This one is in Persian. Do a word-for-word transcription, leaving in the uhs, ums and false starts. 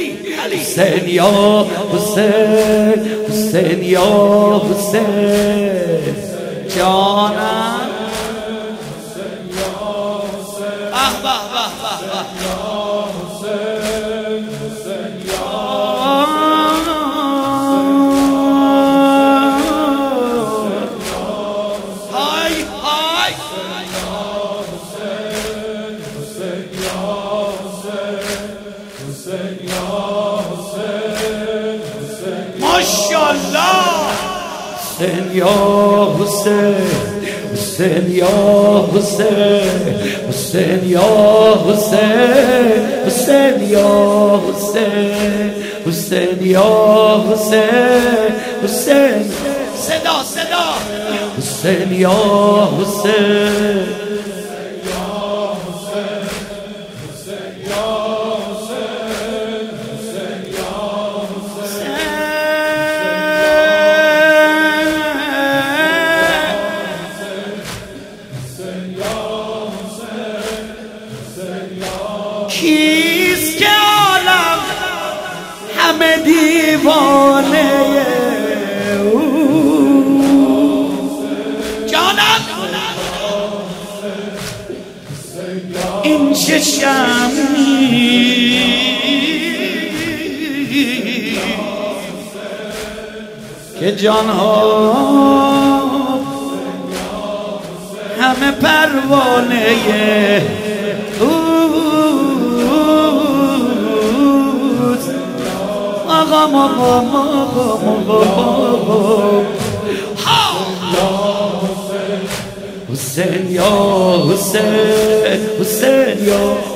حسین یا حسین، حسین یا حسین جانم. اه به به به به ماشاءالله. حسین یا حسین، حسین یا حسین، حسین یا حسین، حسین یا حسین، حسین یا حسین، حسین صدا صدا حسین یا حسین. کیست که عالم همه دیوانه جانم؟ این چه شمی که جانها همه پروانه آقا آقا آقا حسین یا حسین، حسین یا